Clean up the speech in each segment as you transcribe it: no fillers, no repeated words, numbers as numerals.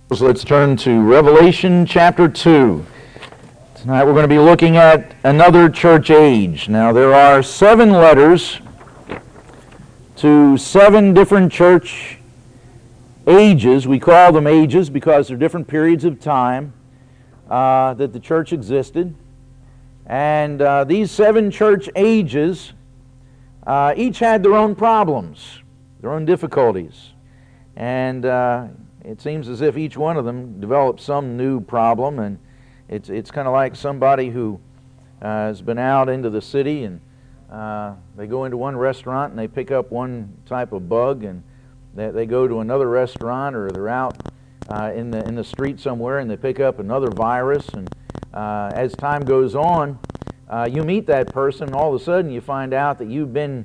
So let's turn to Revelation chapter 2. Tonight we're going to be looking at another church age. Now there are 7 letters to 7 different church ages. We call them ages because they're different periods of time that the church existed. And these 7 church ages each had their own problems, their own difficulties. And it seems as if each one of them developed some new problem, and it's kind of like somebody who has been out into the city and they go into one restaurant and they pick up one type of bug, and they go to another restaurant, or they're out in the street somewhere and they pick up another virus. And as time goes on, you meet that person, and all of a sudden you find out that you've been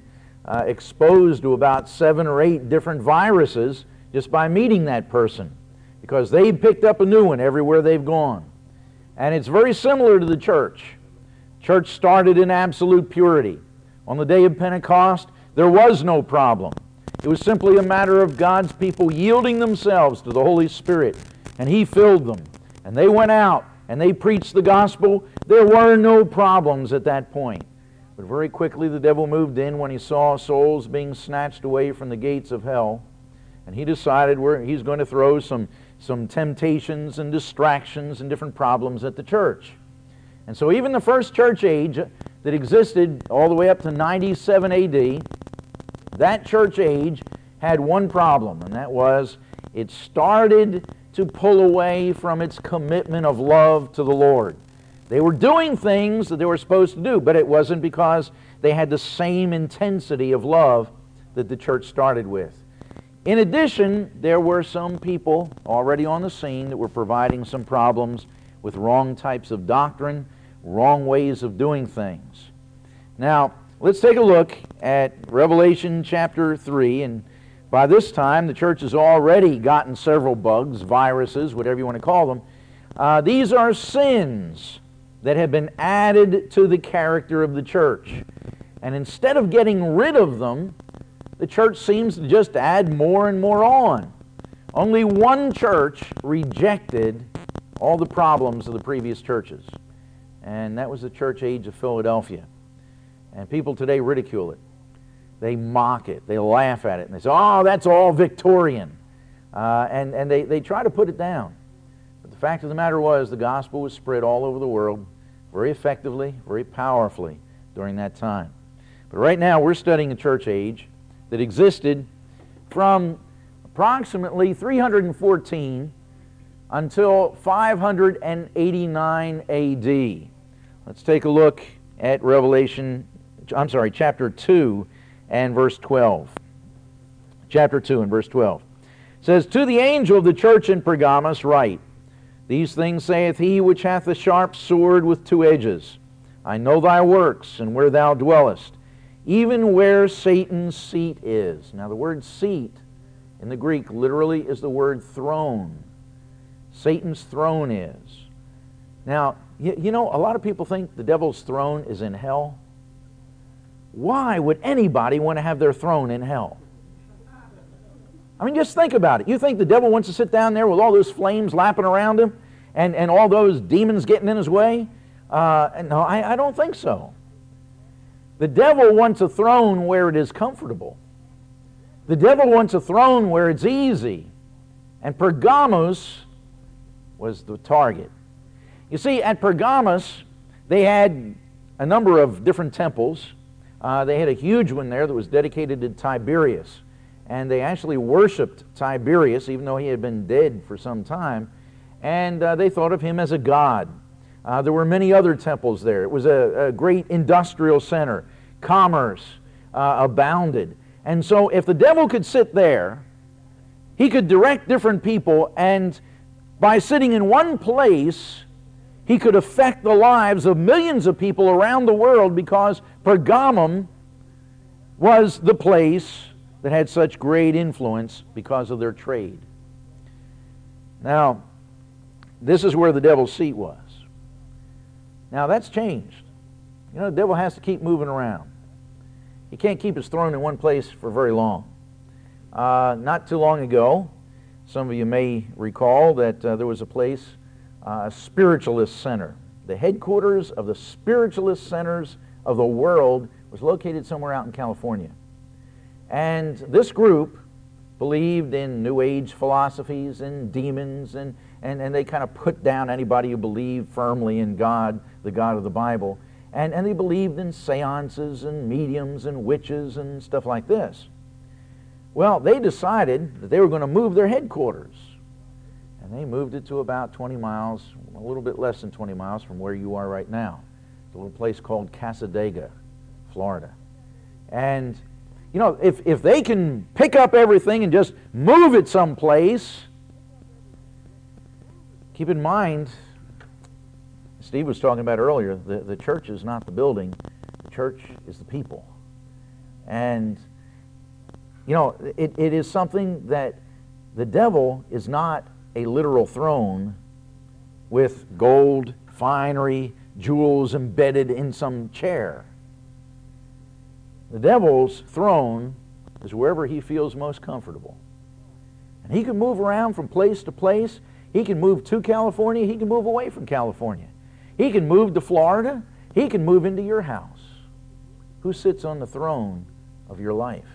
exposed to about 7 or 8 different viruses just by meeting that person, because they've picked up a new one everywhere they've gone. And it's very similar to the church. Church started in absolute purity. On the day of Pentecost, there was no problem. It was simply a matter of God's people yielding themselves to the Holy Spirit, and He filled them. And they went out and they preached the gospel. There were no problems at that point. But very quickly the devil moved in when he saw souls being snatched away from the gates of hell. And he decided he's going to throw some temptations and distractions and different problems at the church. And so even the first church age that existed all the way up to 97 A.D., that church age had one problem, and that was it started to pull away from its commitment of love to the Lord. They were doing things that they were supposed to do, but it wasn't because they had the same intensity of love that the church started with. In addition, there were some people already on the scene that were providing some problems with wrong types of doctrine, wrong ways of doing things. Now, let's take a look at Revelation chapter 3, and by this time the church has already gotten several bugs, viruses, whatever you want to call them. These are sins that have been added to the character of the church. And instead of getting rid of them, the church seems to just add more and more on. Only one church rejected all the problems of the previous churches, and that was the church age of Philadelphia. And people today ridicule it. They mock it. They laugh at it. And they say, oh, that's all Victorian. And they try to put it down. But the fact of the matter was the gospel was spread all over the world very effectively, very powerfully during that time. But right now we're studying a church age that existed from approximately 314 until 589 A.D. Let's take a look at chapter 2 and verse 12. Chapter 2 and verse 12. It says, "To the angel of the church in Pergamos write, These things saith he which hath a sharp sword with 2 edges. I know thy works, and where thou dwellest, even where Satan's seat is." Now the word seat in the Greek literally is the word throne. Satan's throne is. Now, you know, a lot of people think the devil's throne is in hell. Why would anybody want to have their throne in hell? I mean, just think about it. You think the devil wants to sit down there with all those flames lapping around him and all those demons getting in his way? No, I don't think so. The devil wants a throne where it is comfortable. The devil wants a throne where it's easy. And Pergamos was the target. You see, at Pergamos, they had a number of different temples. They had a huge one there that was dedicated to Tiberius. And they actually worshipped Tiberius, even though he had been dead for some time. And they thought of him as a god. There were many other temples there. It was a great industrial center. Commerce abounded. And so if the devil could sit there, he could direct different people, and by sitting in one place, he could affect the lives of millions of people around the world, because Pergamum was the place that had such great influence because of their trade. Now, this is where the devil's seat was. Now, that's changed. You know, the devil has to keep moving around. He can't keep his throne in one place for very long. Not too long ago, Some of you may recall that there was a place, a spiritualist center. The headquarters of the spiritualist centers of the world was located somewhere out in California. And this group believed in New Age philosophies and demons, and they kind of put down anybody who believed firmly in God, the God of the Bible. And they believed in seances and mediums and witches and stuff like this. Well, they decided that they were going to move their headquarters. And they moved it to about 20 miles, a little bit less than 20 miles from where you are right now. It's a little place called Cassadaga, Florida. And, you know, if they can pick up everything and just move it someplace, keep in mind, Steve was talking about earlier, the church is not the building, the church is the people. And, you know, it is something that the devil is not a literal throne with gold, finery, jewels embedded in some chair. The devil's throne is wherever he feels most comfortable. And he can move around from place to place. He can move to California. He can move away from California. He can move to Florida. He can move into your house. Who sits on the throne of your life?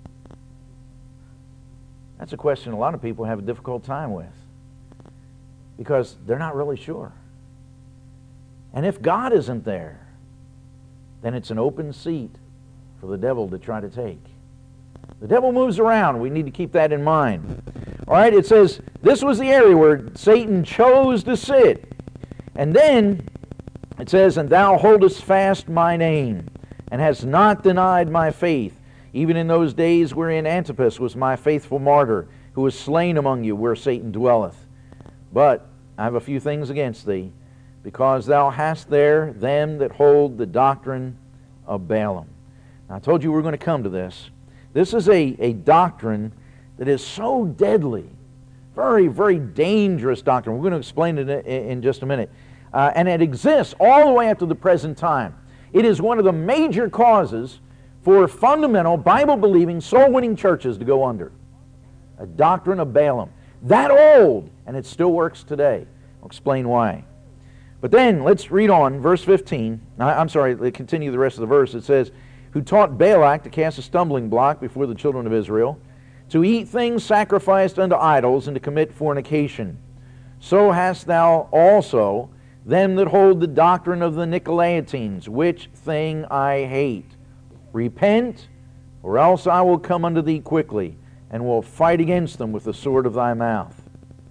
That's a question a lot of people have a difficult time with, because they're not really sure. And if God isn't there, then it's an open seat for the devil to try to take. The devil moves around. We need to keep that in mind. All right, it says, this was the area where Satan chose to sit. And then it says, and thou holdest fast my name, and hast not denied my faith, even in those days wherein Antipas was my faithful martyr, who was slain among you where Satan dwelleth. But I have a few things against thee, because thou hast there them that hold the doctrine of Balaam. Now, I told you we were going to come to this. This is a doctrine that is so deadly, very, very dangerous doctrine. We're going to explain it in just a minute. And it exists all the way up to the present time. It is one of the major causes for fundamental, Bible-believing, soul-winning churches to go under. A doctrine of Balaam. That old, and it still works today. I'll explain why. But then, let's read on, verse 15. I'm sorry, continue the rest of the verse. It says, who taught Balak to cast a stumbling block before the children of Israel, to eat things sacrificed unto idols, and to commit fornication. So hast thou also them that hold the doctrine of the Nicolaitans, which thing I hate. Repent, or else I will come unto thee quickly, and will fight against them with the sword of thy mouth.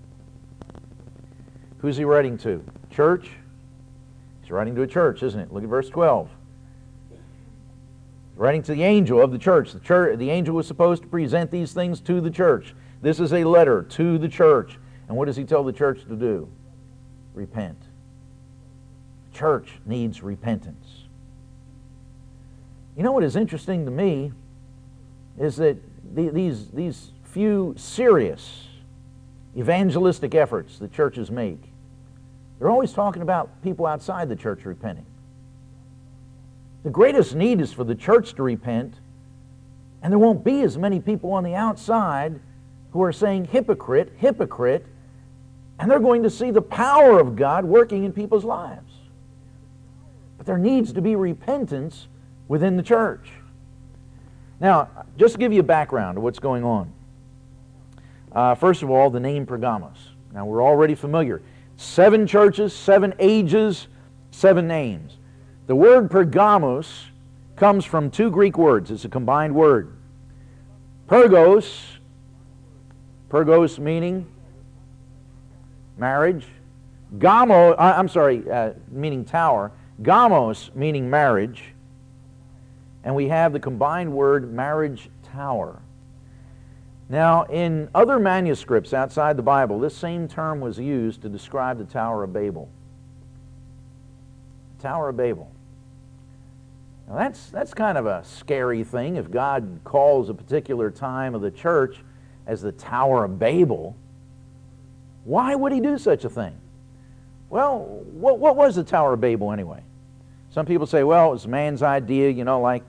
Who's he writing to? Church? He's writing to a church, isn't it? Look at verse 12. He's writing to the angel of the church. The angel was supposed to present these things to the church. This is a letter to the church. And what does he tell the church to do? Repent. The church needs repentance. You know what is interesting to me is that these few serious evangelistic efforts that churches make, they're always talking about people outside the church repenting. The greatest need is for the church to repent, and there won't be as many people on the outside who are saying, hypocrite, hypocrite, and they're going to see the power of God working in people's lives. But there needs to be repentance within the church. Now, just to give you a background of what's going on. First of all, the name Pergamos. Now, we're already familiar. 7 churches, 7 ages, 7 names. The word Pergamos comes from 2 Greek words. It's a combined word. Pergos meaning marriage. Meaning tower. Gamos meaning marriage. And we have the combined word marriage tower. Now, in other manuscripts outside the Bible, this same term was used to describe the Tower of Babel. Tower of Babel. Now, that's kind of a scary thing. If God calls a particular time of the church as the Tower of Babel, why would he do such a thing? Well, what was the Tower of Babel anyway? Some people say, well, it was man's idea, like,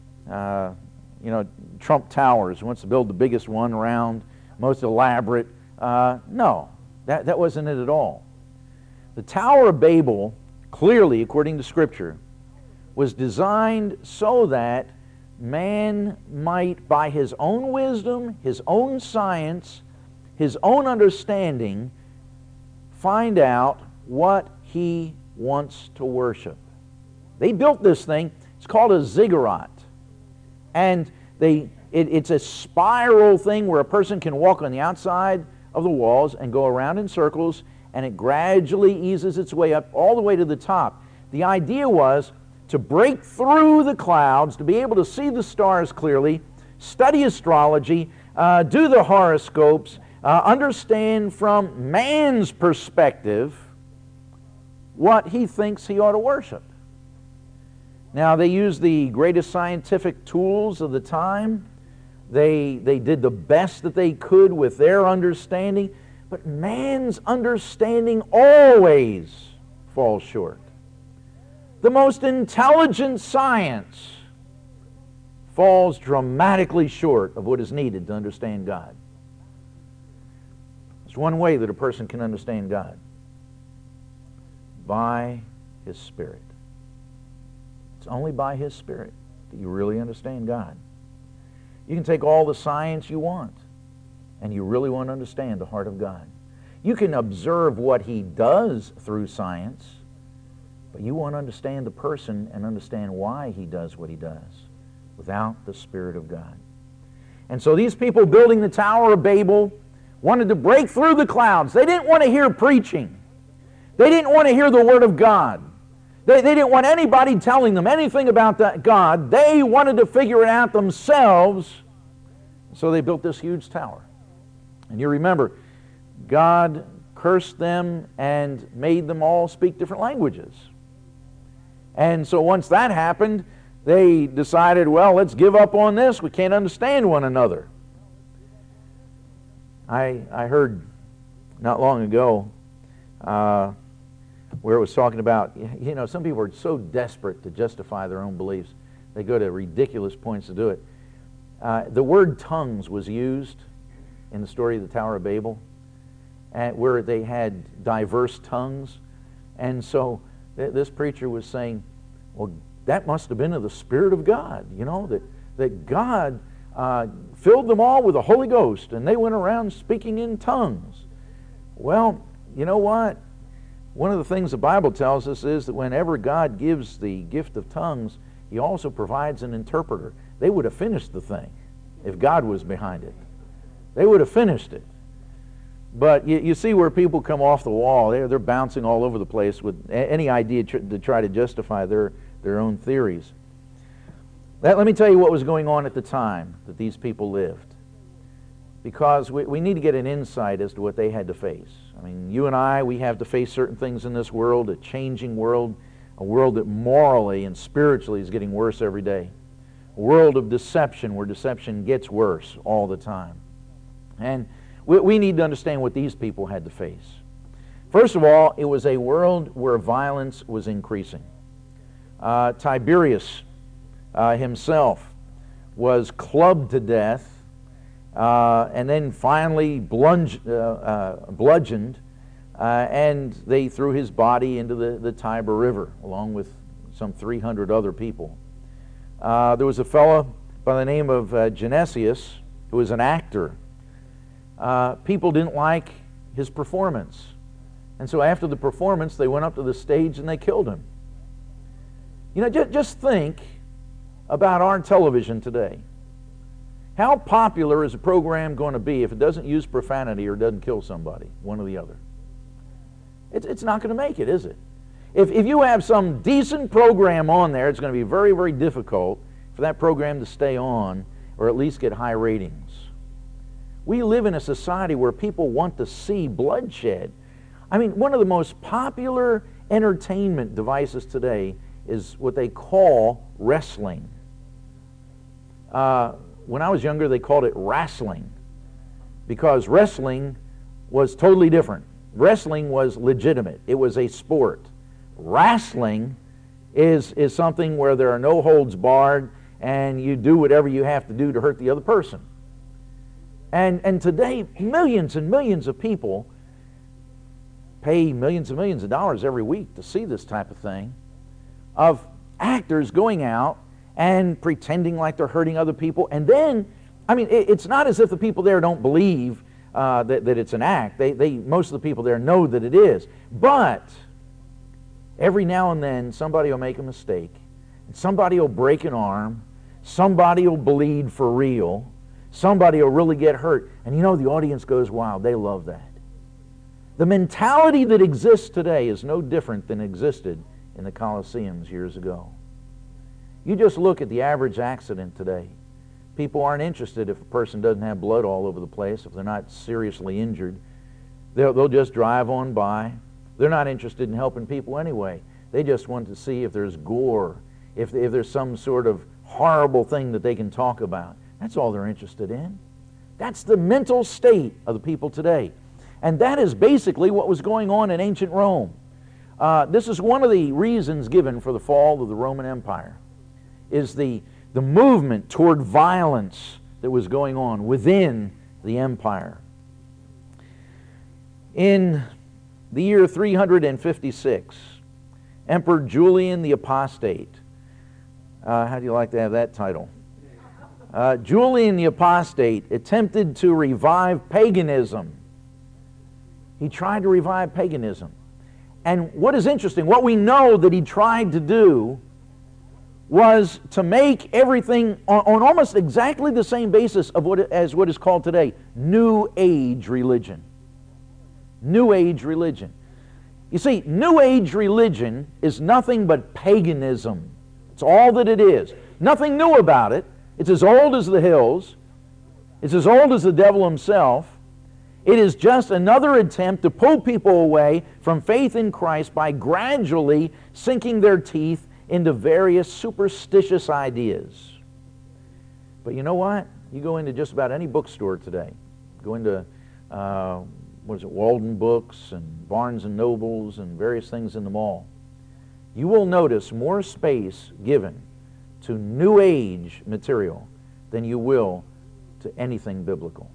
Trump Towers. He wants to build the biggest one around, most elaborate, No, that wasn't it at all. The Tower of Babel, clearly, according to Scripture, was designed so that man might, by his own wisdom, his own science, his own understanding, find out what he wants to worship. They built this thing. It's called a ziggurat. And it's a spiral thing where a person can walk on the outside of the walls and go around in circles, and it gradually eases its way up all the way to the top. The idea was to break through the clouds, to be able to see the stars clearly, study astrology, do the horoscopes, understand from man's perspective what he thinks he ought to worship. Now, they used the greatest scientific tools of the time. They did the best that they could with their understanding, but man's understanding always falls short. The most intelligent science falls dramatically short of what is needed to understand God. There's one way that a person can understand God: by His Spirit. It's only by His Spirit that you really understand God. You can take all the science you want, and you really won't understand the heart of God. You can observe what He does through science, but you won't understand the person and understand why He does what He does without the Spirit of God. And so these people building the Tower of Babel wanted to break through the clouds. They didn't want to hear preaching. They didn't want to hear the Word of God. They didn't want anybody telling them anything about God. They wanted to figure it out themselves. So they built this huge tower. And you remember, God cursed them and made them all speak different languages. And so once that happened, they decided, well, let's give up on this. We can't understand one another. I heard not long ago where it was talking about, some people are so desperate to justify their own beliefs, they go to ridiculous points to do it. The word tongues was used in the story of the Tower of Babel, where they had diverse tongues. And so this preacher was saying, well, that must have been of the Spirit of God, that God filled them all with the Holy Ghost, and they went around speaking in tongues. Well, you know what? One of the things the Bible tells us is that whenever God gives the gift of tongues, He also provides an interpreter. They would have finished the thing if God was behind it. They would have finished it. But you see where people come off the wall. They're bouncing all over the place with any idea to try to justify their own theories. Let me tell you what was going on at the time that these people lived, because we need to get an insight as to what they had to face. I mean, you and I, we have to face certain things in this world, a changing world, a world that morally and spiritually is getting worse every day, a world of deception where deception gets worse all the time. And we need to understand what these people had to face. First of all, it was a world where violence was increasing. Tiberius himself was clubbed to death and then finally bludgeoned, and they threw his body into the Tiber River along with some 300 other people. There was a fellow by the name of Genesius who was an actor. People didn't like his performance, and so after the performance they went up to the stage and they killed him. Just think about our television today. How popular is a program going to be if it doesn't use profanity or doesn't kill somebody, one or the other? It's not going to make it, is it? If you have some decent program on there, it's going to be very, very difficult for that program to stay on or at least get high ratings. We live in a society where people want to see bloodshed. I mean, one of the most popular entertainment devices today is what they call wrestling. When I was younger, they called it wrestling, because wrestling was totally different. Wrestling was legitimate. It was a sport. Wrestling is something where there are no holds barred and you do whatever you have to do to hurt the other person. And today, millions and millions of people pay millions and millions of dollars every week to see this type of thing, of actors going out and pretending like they're hurting other people. And then, I mean, it's not as if the people there don't believe that it's an act. Most of the people there know that it is. But every now and then, somebody will make a mistake, and somebody will break an arm, somebody will bleed for real, somebody will really get hurt. And you know, the audience goes wild. They love that. The mentality that exists today is no different than existed in the Colosseums years ago. You just look at the average accident today. People aren't interested if a person doesn't have blood all over the place, if they're not seriously injured. They'll just drive on by. They're not interested in helping people anyway. They just want to see if there's gore, if there's some sort of horrible thing that they can talk about. That's all they're interested in. That's the mental state of the people today. And that is basically what was going on in ancient Rome. This is one of the reasons given for the fall of the Roman Empire, is the movement toward violence that was going on within the empire. In the year 356, Emperor Julian the Apostate, how do you like to have that title? Julian the Apostate attempted to revive paganism. He tried to revive paganism. And what is interesting, what we know that he tried to do was to make everything on almost exactly the same basis of as what is called today New Age religion. New Age religion. You see, New Age religion is nothing but paganism. It's all that it is. Nothing new about it. It's as old as the hills. It's as old as the devil himself. It is just another attempt to pull people away from faith in Christ by gradually sinking their teeth into various superstitious ideas. But you know what? You go into just about any bookstore today. Go into, Walden Books and Barnes and Nobles and various things in the mall. You will notice more space given to New Age material than you will to anything biblical.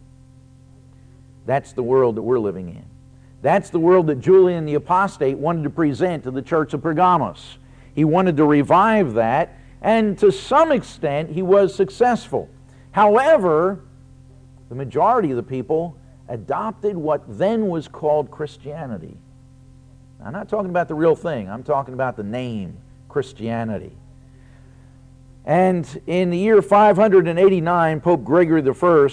That's the world that we're living in. That's the world that Julian the Apostate wanted to present to the church of Pergamos. He wanted to revive that, and to some extent he was successful. However, the majority of the people adopted what then was called Christianity. I'm not talking about the real thing. I'm talking about the name, Christianity. And in the year 589, Pope Gregory I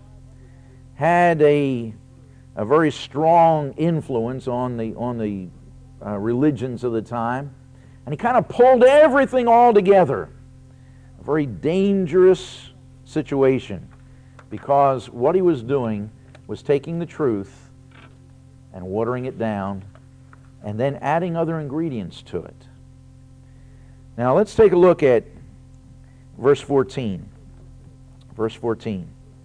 had a very strong influence on the religions of the time, and he kind of pulled everything all together. A very dangerous situation, because what he was doing was taking the truth and watering it down and then adding other ingredients to it. Now let's take a look at verse 14. Verse 14.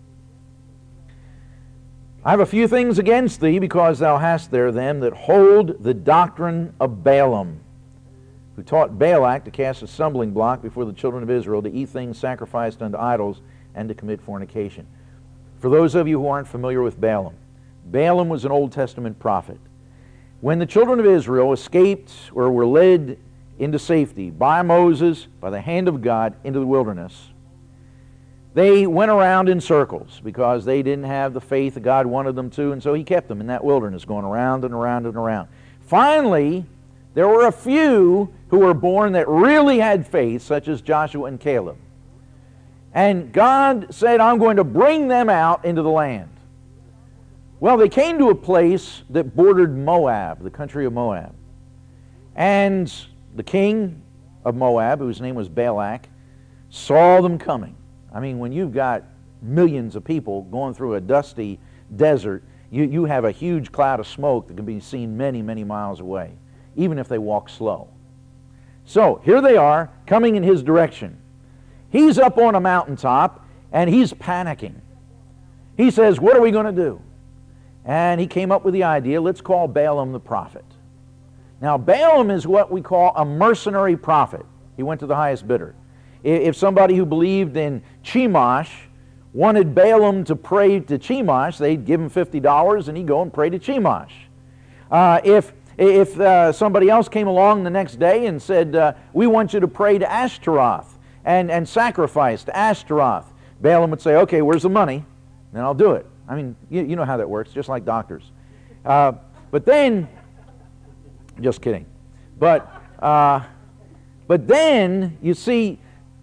I have a few things against thee, because thou hast there them that hold the doctrine of Balaam, who taught Balak to cast a stumbling block before the children of Israel, to eat things sacrificed unto idols, and to commit fornication. For those of you who aren't familiar with Balaam, Balaam was an Old Testament prophet. When the children of Israel escaped or were led into safety by Moses, by the hand of God, into the wilderness, they went around in circles because they didn't have the faith that God wanted them to, and so he kept them in that wilderness, going around and around and around. Finally, there were a few who were born that really had faith, such as Joshua and Caleb. And God said, I'm going to bring them out into the land. Well, they came to a place that bordered Moab, the country of Moab. And the king of Moab, whose name was Balak, saw them coming. I mean, when you've got millions of people going through a dusty desert, you have a huge cloud of smoke that can be seen many, many miles away, even if they walk slow. So here they are, coming in his direction. He's up on a mountaintop, and he's panicking. He says, what are we going to do? And he came up with the idea, let's call Balaam the prophet. Now, Balaam is what we call a mercenary prophet. He went to the highest bidder. If somebody who believed in Chemosh wanted Balaam to pray to Chemosh, they'd give him $50 and he'd go and pray to Chemosh. If somebody else came along the next day and said, we want you to pray to Ashtaroth and sacrifice to Ashtaroth, Balaam would say, okay, where's the money? And I'll do it. I mean, you know how that works, just like doctors. But then, just kidding. But then, you see,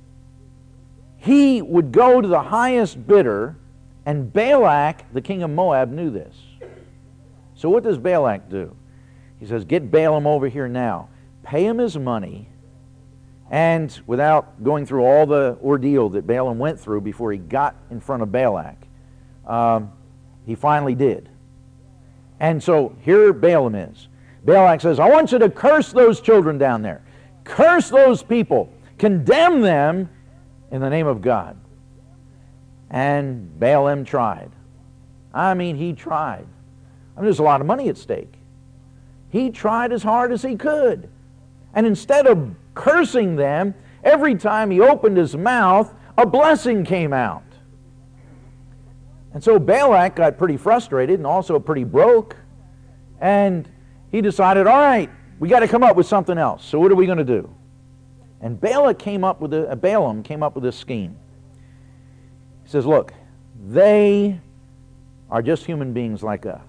he would go to the highest bidder, and Balak, the king of Moab, knew this. So what does Balak do? He says, get Balaam over here now. Pay him his money, and without going through all the ordeal that Balaam went through before he got in front of Balak, he finally did. And so here Balaam is. Balak says, I want you to curse those children down there. Curse those people. Condemn them in the name of God. And Balaam tried. I mean, he tried. I mean, there's a lot of money at stake. He tried as hard as he could. And instead of cursing them, every time he opened his mouth, a blessing came out. And so Balak got pretty frustrated and also pretty broke. And he decided, all right, we got to come up with something else. So what are we going to do? And Balaam came up with this scheme. He says, look, they are just human beings like us.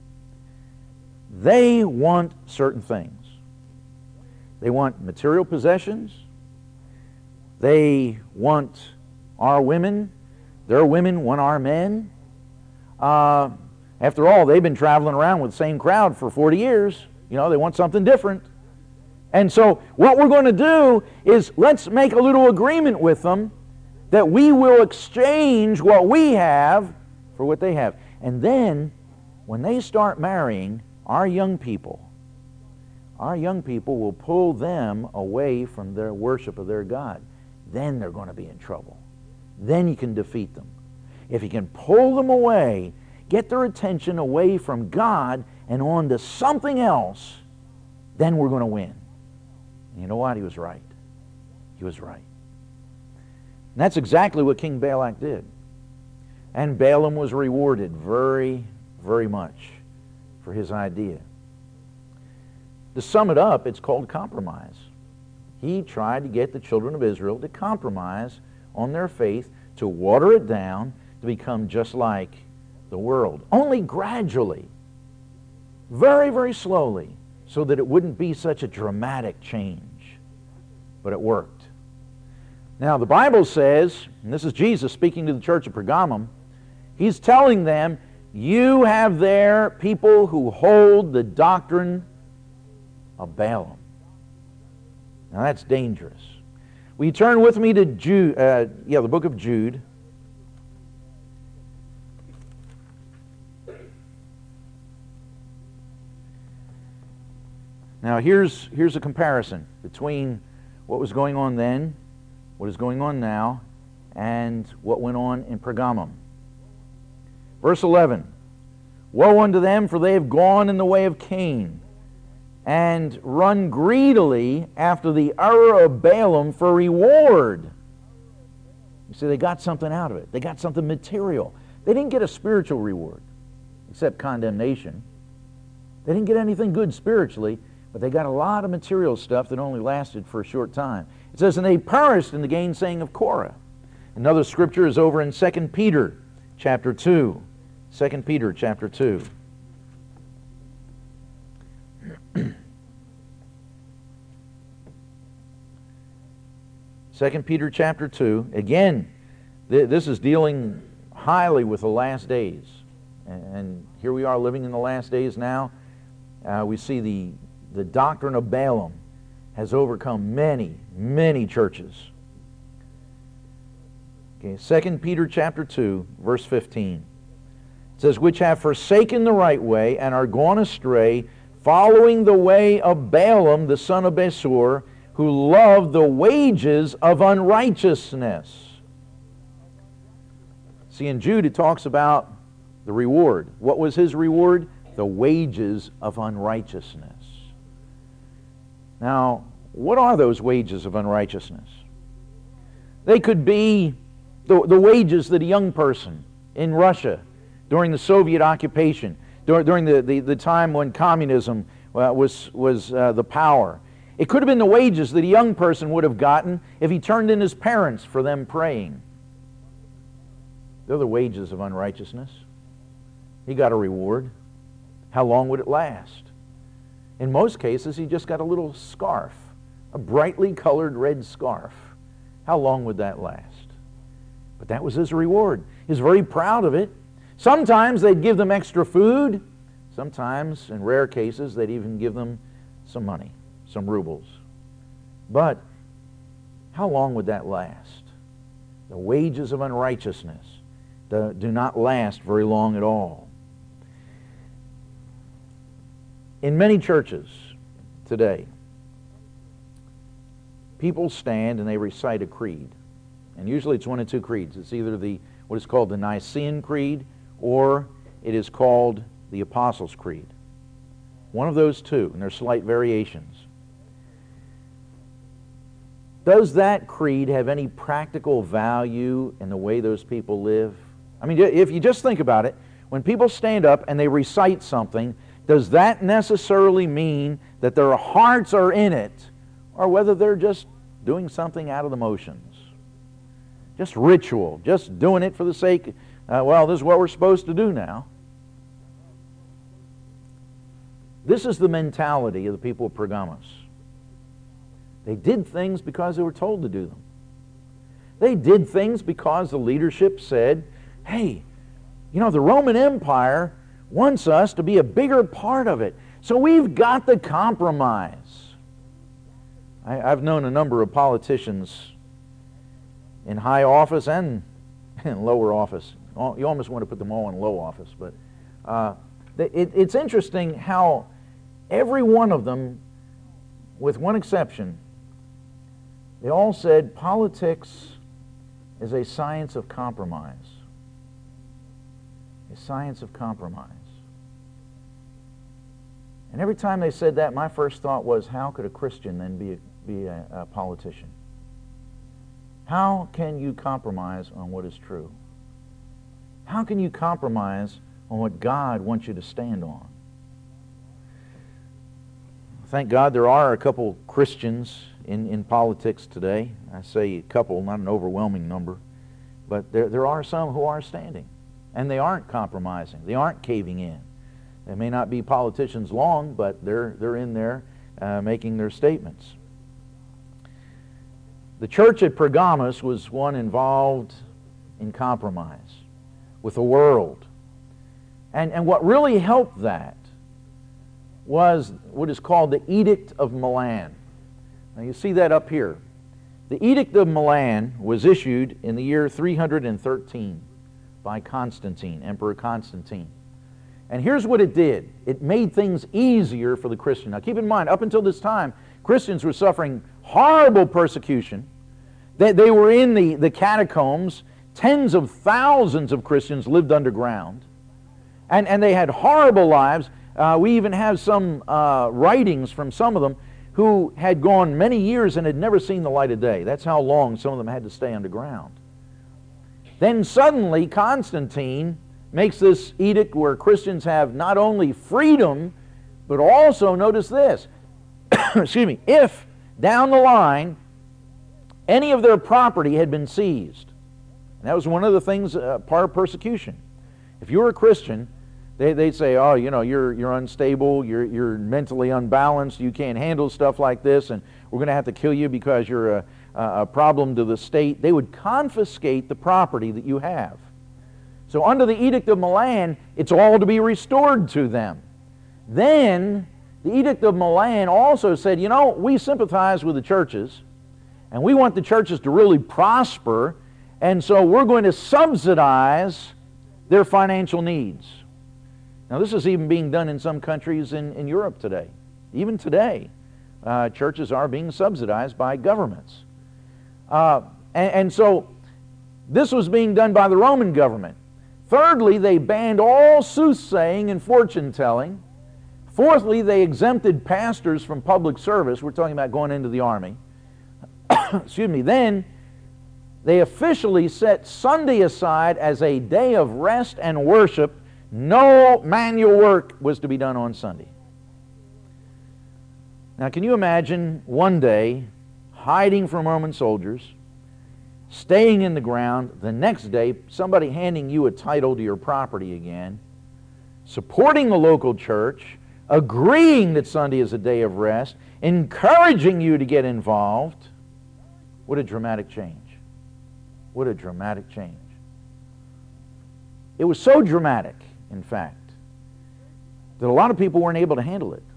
They want certain things. They want material possessions. They want our women. Their women want our men. After all, they've been traveling around with the same crowd for 40 years. You know, they want something different. And so what we're going to do is let's make a little agreement with them that we will exchange what we have for what they have. And then when they start marrying our young people will pull them away from their worship of their God. Then they're going to be in trouble. Then you can defeat them. If you can pull them away, get their attention away from God and on to something else, then we're going to win. And you know what? He was right. He was right. And that's exactly what King Balak did. And Balaam was rewarded very, very much for his idea. To sum it up, it's called compromise. He tried to get the children of Israel to compromise on their faith, to water it down, to become just like the world. Only gradually, very, very slowly, so that it wouldn't be such a dramatic change. But it worked. Now the Bible says, and this is Jesus speaking to the church of Pergamum, he's telling them, you have there people who hold the doctrine of Balaam. Now that's dangerous. Will you turn with me to the book of Jude. Now here's a comparison between what was going on then, what is going on now, and what went on in Pergamum. Verse 11, woe unto them, for they have gone in the way of Cain, and run greedily after the error of Balaam for reward. You see, they got something out of it. They got something material. They didn't get a spiritual reward, except condemnation. They didn't get anything good spiritually, but they got a lot of material stuff that only lasted for a short time. It says, and they perished in the gainsaying of Korah. Another scripture is over in 2 Peter chapter 2. 2 Peter chapter 2. 2 Peter chapter 2. Again, this is dealing highly with the last days. And here we are living in the last days now. We see the doctrine of Balaam has overcome many, many churches. Okay, 2 Peter chapter 2, verse 15. It says, which have forsaken the right way and are gone astray, following the way of Balaam the son of Besor, who loved the wages of unrighteousness. See, in Jude it talks about the reward. What was his reward? The wages of unrighteousness. Now, what are those wages of unrighteousness? They could be The wages that a young person in Russia during the Soviet occupation, during the time when communism was the power, it could have been the wages that a young person would have gotten if he turned in his parents for them praying. They're the wages of unrighteousness. He got a reward. How long would it last? In most cases, he just got a little scarf, a brightly colored red scarf. How long would that last? But that was his reward. He was very proud of it. Sometimes they'd give them extra food. Sometimes, in rare cases, they'd even give them some money, some rubles. But how long would that last? The wages of unrighteousness do not last very long at all. In many churches today, people stand and they recite a creed. And usually it's one of two creeds. It's either what is called the Nicene Creed, or it is called the Apostles' Creed. One of those two, and there's slight variations. Does that creed have any practical value in the way those people live? I mean, if you just think about it, when people stand up and they recite something, does that necessarily mean that their hearts are in it, or whether they're just doing something out of the motions? Just ritual, just doing it for the sake, well, this is what we're supposed to do now. This is the mentality of the people of Pergamos. They did things because they were told to do them. They did things because the leadership said, hey, you know, the Roman Empire wants us to be a bigger part of it, so we've got to compromise. I've known a number of politicians in high office and in lower office. You almost want to put them all in low office, but it's interesting how every one of them, with one exception, they all said politics is a science of compromise. A science of compromise. And every time they said that, my first thought was, how could a Christian then be a politician? How can you compromise on what is true? How can you compromise on what God wants you to stand on? Thank God there are a couple Christians in politics today. I say a couple, not an overwhelming number. But there are some who are standing. And they aren't compromising. They aren't caving in. They may not be politicians long, but they're in there making their statements. The church at Pergamos was one involved in compromise with the world. And what really helped that was what is called the Edict of Milan. Now you see that up here. The Edict of Milan was issued in the year 313 by Constantine, Emperor Constantine. And here's what it did. It made things easier for the Christian. Now keep in mind, up until this time, Christians were suffering horrible persecution. They were in the catacombs. Tens of thousands of Christians lived underground. And they had horrible lives. We even have some writings from some of them who had gone many years and had never seen the light of day. That's how long some of them had to stay underground. Then suddenly Constantine makes this edict where Christians have not only freedom, but also, notice this, excuse me, if down the line any of their property had been seized. And that was one of the things, part of persecution. If you were a Christian, they'd say, oh, you know, you're unstable, you're mentally unbalanced, you can't handle stuff like this, and we're going to have to kill you because you're a problem to the state. They would confiscate the property that you have. So under the Edict of Milan, it's all to be restored to them. Then the Edict of Milan also said, you know, we sympathize with the churches, and we want the churches to really prosper, and so we're going to subsidize their financial needs. Now this is even being done in some countries in Europe today. Even today, churches are being subsidized by governments. And so this was being done by the Roman government. Thirdly, they banned all soothsaying and fortune-telling. Fourthly, they exempted pastors from public service. We're talking about going into the army. Excuse me. Then They officially set Sunday aside as a day of rest and worship. No manual work was to be done on Sunday. Now, can you imagine one day hiding from Roman soldiers, staying in the ground, the next day somebody handing you a title to your property again, supporting the local church, agreeing that Sunday is a day of rest, encouraging you to get involved? What a dramatic change. What a dramatic change. It was so dramatic, in fact, that a lot of people weren't able to handle it.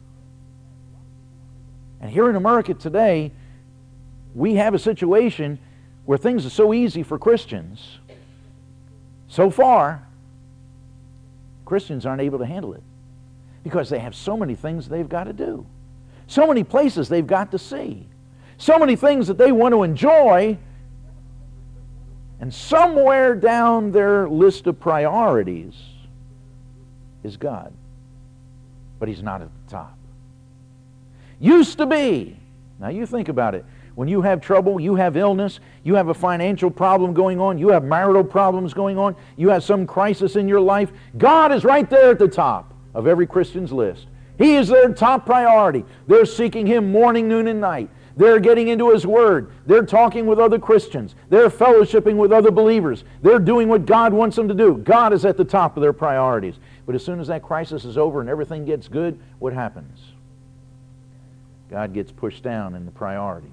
And here in America today, we have a situation where things are so easy for Christians. So far, Christians aren't able to handle it because they have so many things they've got to do, so many places they've got to see, so many things that they want to enjoy, and somewhere down their list of priorities is God. But He's not at the top. Used to be. Now you think about it. When you have trouble, you have illness, you have a financial problem going on, you have marital problems going on, you have some crisis in your life, God is right there at the top of every Christian's list. He is their top priority. They're seeking Him morning, noon, and night. They're getting into His Word. They're talking with other Christians. They're fellowshipping with other believers. They're doing what God wants them to do. God is at the top of their priorities. But as soon as that crisis is over and everything gets good, what happens? God gets pushed down in the priorities.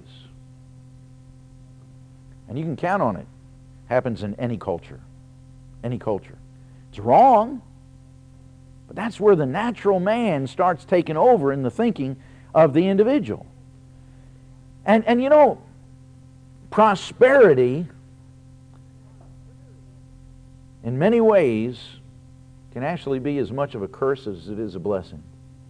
And you can count on it. Happens in any culture. Any culture. It's wrong, but that's where the natural man starts taking over in the thinking of the individual. And you know, prosperity in many ways can actually be as much of a curse as it is a blessing.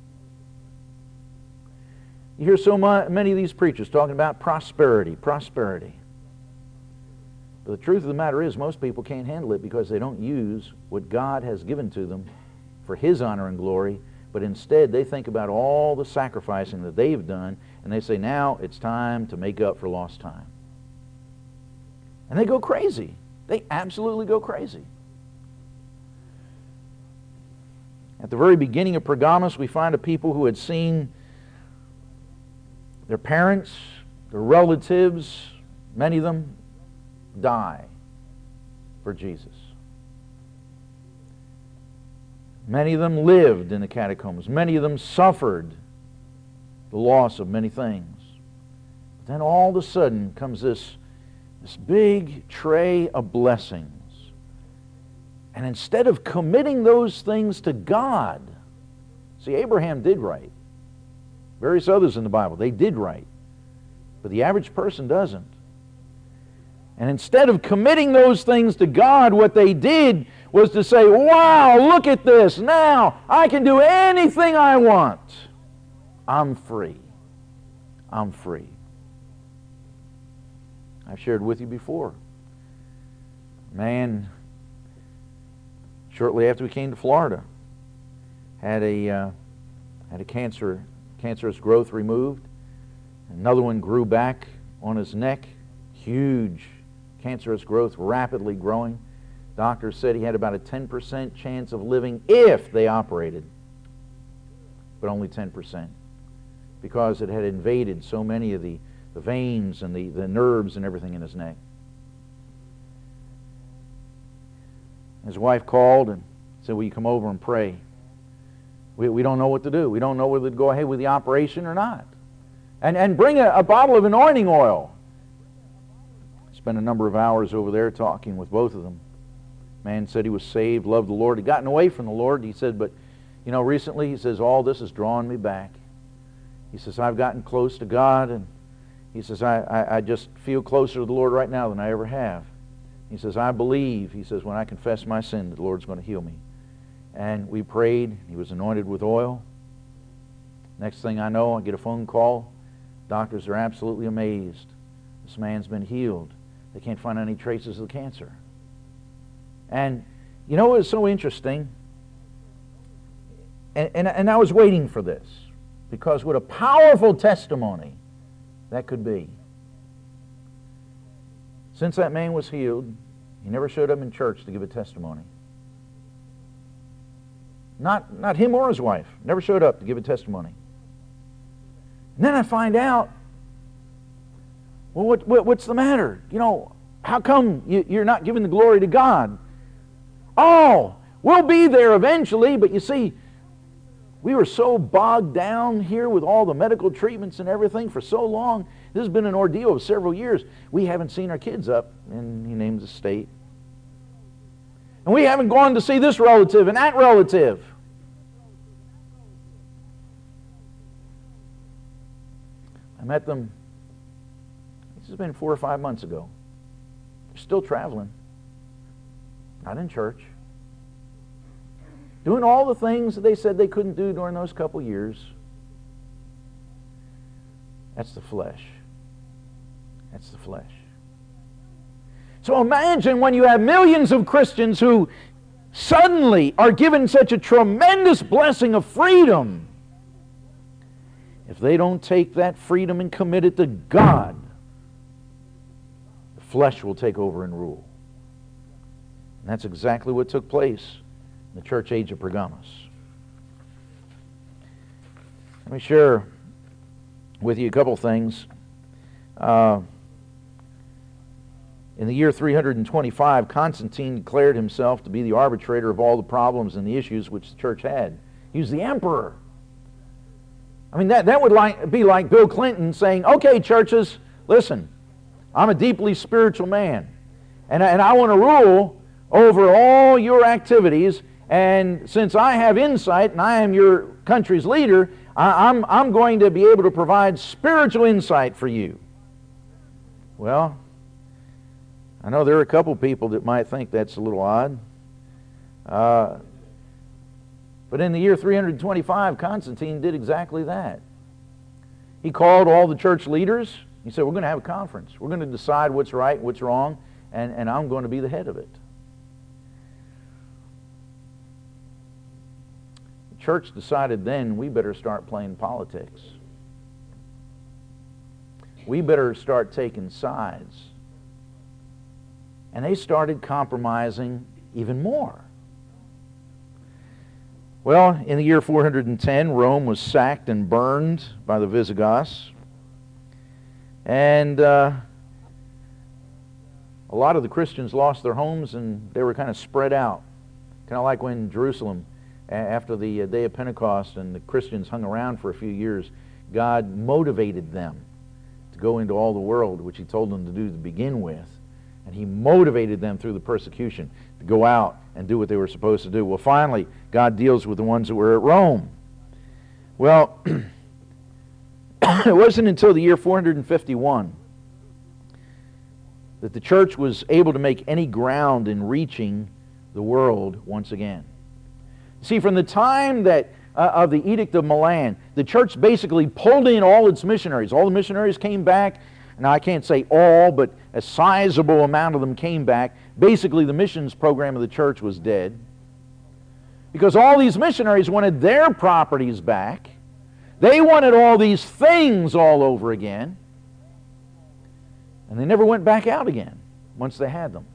You hear so many of these preachers talking about prosperity, prosperity. But the truth of the matter is most people can't handle it because they don't use what God has given to them for His honor and glory, but instead they think about all the sacrificing that they've done, and they say, now it's time to make up for lost time. And they go crazy. They absolutely go crazy. At the very beginning of Pergamos, we find a people who had seen their parents, their relatives, many of them die for Jesus. Many of them lived in the catacombs. Many of them suffered the loss of many things. But then all of a sudden comes this big tray of blessings. And instead of committing those things to God, see, Abraham did right. Various others in the Bible, they did right. But the average person doesn't. And instead of committing those things to God, what they did was to say, wow, look at this. Now I can do anything I want. I'm free. I'm free. I've shared with you before. Man, shortly after we came to Florida, had a cancerous growth removed. Another one grew back on his neck. Huge cancerous growth, rapidly growing. Doctors said he had about a 10% chance of living if they operated, but only 10%, because it had invaded so many of the veins and the nerves and everything in his neck. His wife called and said, will you come over and pray? We don't know what to do. We don't know whether to go ahead with the operation or not. And bring a bottle of anointing oil. Spent a number of hours over there talking with both of them. Man said he was saved, loved the Lord. He'd gotten away from the Lord. He said, but, you know, recently, he says, all this has drawn me back. He says, I've gotten close to God, and he says, I just feel closer to the Lord right now than I ever have. He says, I believe, he says, when I confess my sin, the Lord's going to heal me. And we prayed. He was anointed with oil. Next thing I know, I get a phone call. Doctors are absolutely amazed. This man's been healed. They can't find any traces of the cancer. And you know what is so interesting? And I was waiting for this, because what a powerful testimony that could be. Since that man was healed, he never showed up in church to give a testimony. Not him or his wife. Never showed up to give a testimony. And then I find out, well, what's the matter? You know, how come you're not giving the glory to God? Oh, we'll be there eventually, but you see, we were so bogged down here with all the medical treatments and everything for so long. This has been an ordeal of several years. We haven't seen our kids up, and he names a state. And we haven't gone to see this relative and that relative. I met them, this has been 4 or 5 months ago. They're still traveling. Not in church. Doing all the things that they said they couldn't do during those couple years. That's the flesh. That's the flesh. So imagine when you have millions of Christians who suddenly are given such a tremendous blessing of freedom. If they don't take that freedom and commit it to God, the flesh will take over and rule. And that's exactly what took place in the church age of Pergamos. Let me share with you a couple things. In the year 325, Constantine declared himself to be the arbitrator of all the problems and the issues which the church had. He was the emperor. I mean, that would be like Bill Clinton saying, okay, churches, listen, I'm a deeply spiritual man, and I want to rule over all your activities, and since I have insight and I am your country's leader, I'm going to be able to provide spiritual insight for you. Well, I know there are a couple people that might think that's a little odd. But in the year 325, Constantine did exactly that. He called all the church leaders. He said, we're going to have a conference. We're going to decide what's right, what's wrong, and I'm going to be the head of it. The church decided then we better start playing politics. We better start taking sides. And they started compromising even more. Well, in the year 410, Rome was sacked and burned by the Visigoths. And a lot of the Christians lost their homes and they were kind of spread out. Kind of like when Jerusalem, after the day of Pentecost and the Christians hung around for a few years, God motivated them to go into all the world, which He told them to do to begin with. And He motivated them through the persecution to go out and do what they were supposed to do. Well, finally, God deals with the ones that were at Rome. Well, it wasn't until the year 451 that the church was able to make any ground in reaching the world once again. See, from the time that of the Edict of Milan, the church basically pulled in all its missionaries. All the missionaries came back. Now, I can't say all, but a sizable amount of them came back. Basically, the missions program of the church was dead. Because all these missionaries wanted their properties back. They wanted all these things all over again. And they never went back out again once they had them.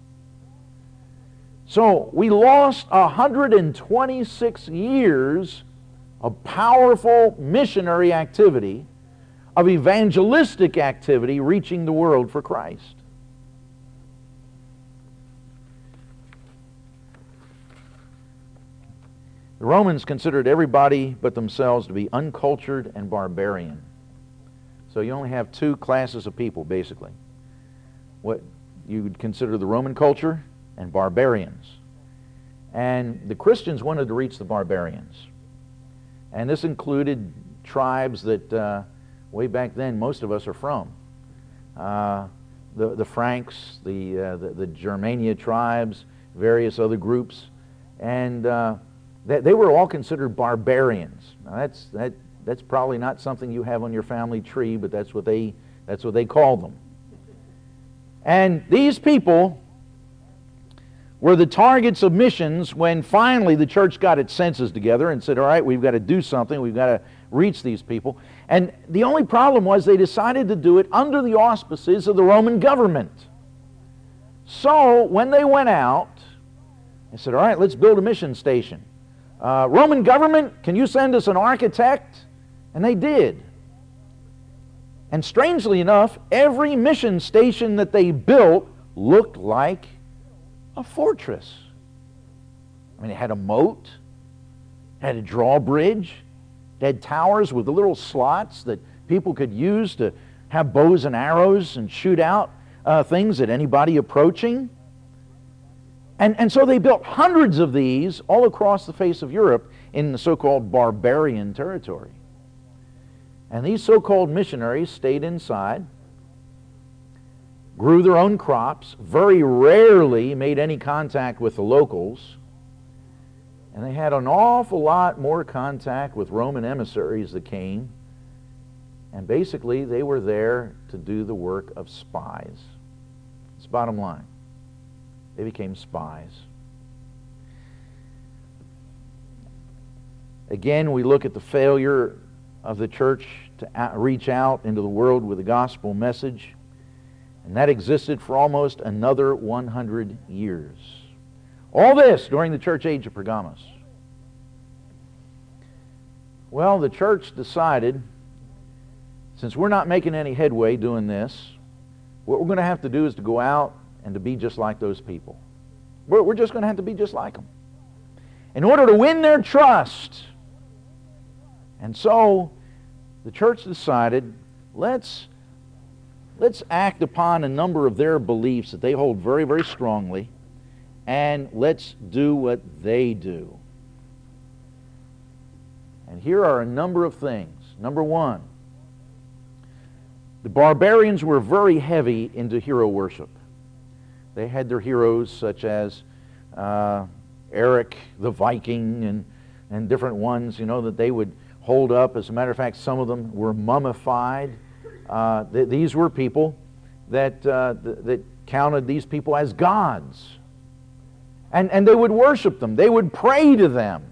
So, we lost 126 years of powerful missionary activity, of evangelistic activity reaching the world for Christ. The Romans considered everybody but themselves to be uncultured and barbarian. So you only have two classes of people, basically. What you would consider the Roman culture and barbarians. And the Christians wanted to reach the barbarians. And this included tribes that way back then most of us are from. The Franks, the Germania tribes, various other groups. And they were all considered barbarians. Now that's probably not something you have on your family tree, but that's what they called them. And these people were the targets of missions when finally the church got its senses together and said, all right, we've got to do something, we've got to reach these people. And the only problem was they decided to do it under the auspices of the Roman government. So when they went out, they said, all right, let's build a mission station. Roman government, can you send us an architect? And they did. And strangely enough, every mission station that they built looked like a fortress. I mean, it had a moat, it had a drawbridge, it had towers with the little slots that people could use to have bows and arrows and shoot out things at anybody approaching. And so they built hundreds of these all across the face of Europe in the so-called barbarian territory. And these so-called missionaries stayed inside, grew their own crops, very rarely made any contact with the locals, and they had an awful lot more contact with Roman emissaries that came, and basically they were there to do the work of spies. It's the bottom line. They became spies. Again, we look at the failure of the church to reach out into the world with the gospel message, and that existed for almost another 100 years. All this during the church age of Pergamos. Well, the church decided, since we're not making any headway doing this, what we're going to have to do is to go out and to be just like those people. We're just going to have to be just like them in order to win their trust. And so the church decided, let's act upon a number of their beliefs that they hold very, very strongly, and let's do what they do. And here are a number of things. Number one, the barbarians were very heavy into hero worship. They had their heroes such as Eric the Viking and different ones, that they would hold up. As a matter of fact, some of them were mummified. These were people that counted these people as gods. And they would worship them. They would pray to them.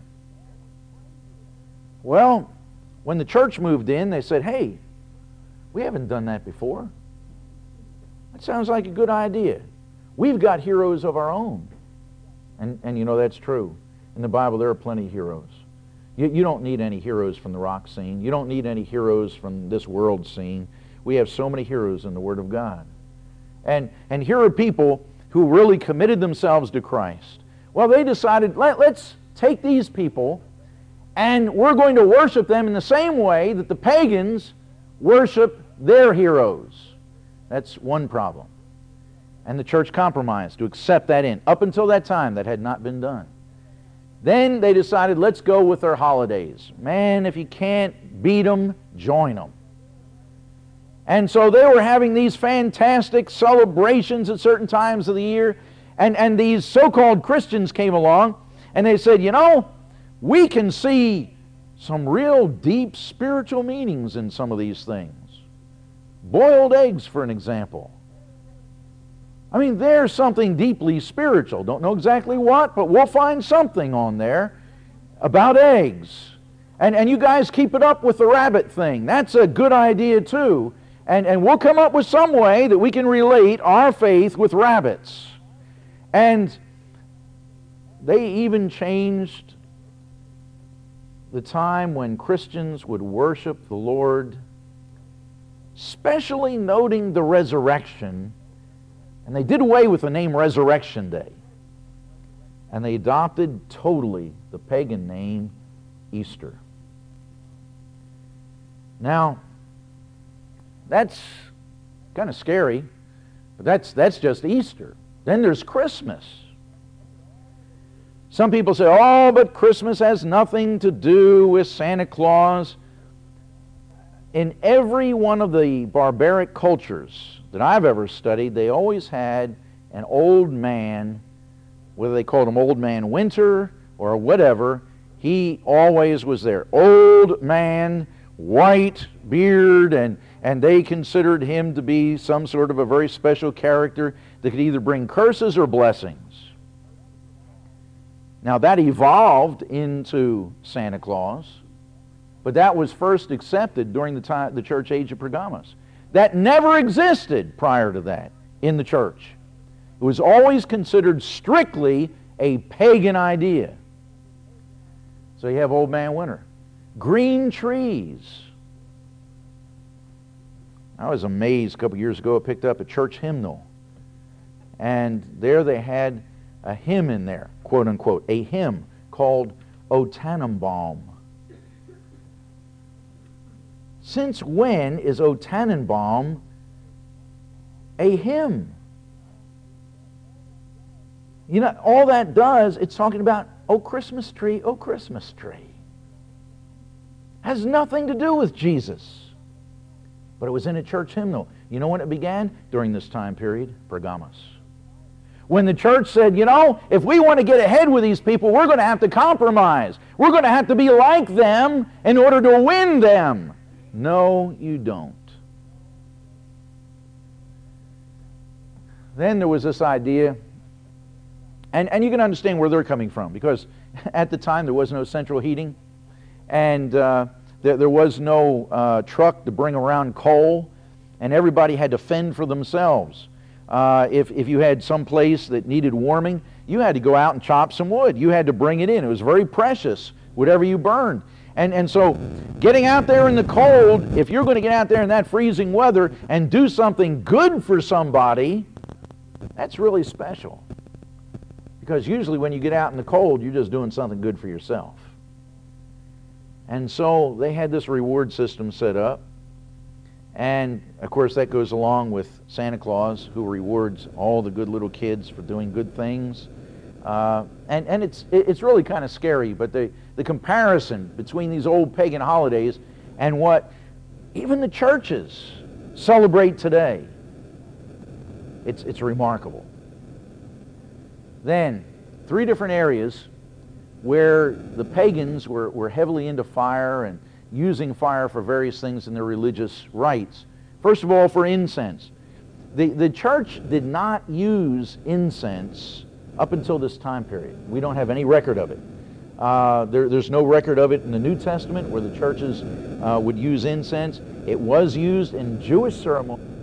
Well, when the church moved in, they said, hey, we haven't done that before. That sounds like a good idea. We've got heroes of our own. And that's true. In the Bible, there are plenty of heroes. You don't need any heroes from the rock scene. You don't need any heroes from this world scene. We have so many heroes in the Word of God. And here are people who really committed themselves to Christ. Well, they decided, let's take these people and we're going to worship them in the same way that the pagans worship their heroes. That's one problem. And the church compromised to accept that in. Up until that time, that had not been done. Then they decided, let's go with their holidays. Man, if you can't beat them, join them. And so they were having these fantastic celebrations at certain times of the year. And these so-called Christians came along and they said, we can see some real deep spiritual meanings in some of these things. Boiled eggs, for an example. I mean, there's something deeply spiritual. Don't know exactly what, but we'll find something on there about eggs. And you guys keep it up with the rabbit thing. That's a good idea too. And we'll come up with some way that we can relate our faith with rabbits. And they even changed the time when Christians would worship the Lord, especially noting the resurrection. And they did away with the name Resurrection Day. And they adopted totally the pagan name Easter. Now, that's kind of scary, but that's just Easter. Then there's Christmas. Some people say, oh, but Christmas has nothing to do with Santa Claus. In every one of the barbaric cultures that I've ever studied, they always had an old man, whether they called him Old Man Winter or whatever, he always was there. Old man, white beard, and they considered him to be some sort of a very special character that could either bring curses or blessings. Now that evolved into Santa Claus, but that was first accepted during the church age of Pergamos. That never existed prior to that in the church. It was always considered strictly a pagan idea. So you have Old Man Winter. Green trees. I was amazed a couple years ago. I picked up a church hymnal. And there they had a hymn in there, quote unquote, a hymn called O Tannenbaum. Since when is O Tannenbaum a hymn? You know, all that does, it's talking about, oh Christmas tree, oh Christmas tree. Has nothing to do with Jesus. But it was in a church hymnal. You know when it began? During this time period, Pergamos. When the church said, you know, if we want to get ahead with these people, we're going to have to compromise. We're going to have to be like them in order to win them. No, you don't. Then there was this idea, and you can understand where they're coming from, because at the time there was no central heating, and there was no truck to bring around coal, and everybody had to fend for themselves. If you had some place that needed warming, you had to go out and chop some wood. You had to bring it in. It was very precious, whatever you burned. And so getting out there in the cold, if you're going to get out there in that freezing weather and do something good for somebody, that's really special. Because usually when you get out in the cold, you're just doing something good for yourself. And so they had this reward system set up. And of course that goes along with Santa Claus, who rewards all the good little kids for doing good things. And it's really kind of scary, but the comparison between these old pagan holidays and what even the churches celebrate today, it's remarkable. Then, 3 different areas where the pagans were heavily into fire and using fire for various things in their religious rites. First of all, for incense. The church did not use incense up until this time period. We don't have any record of it. There's no record of it in the New Testament where the churches would use incense. It was used in Jewish ceremonies.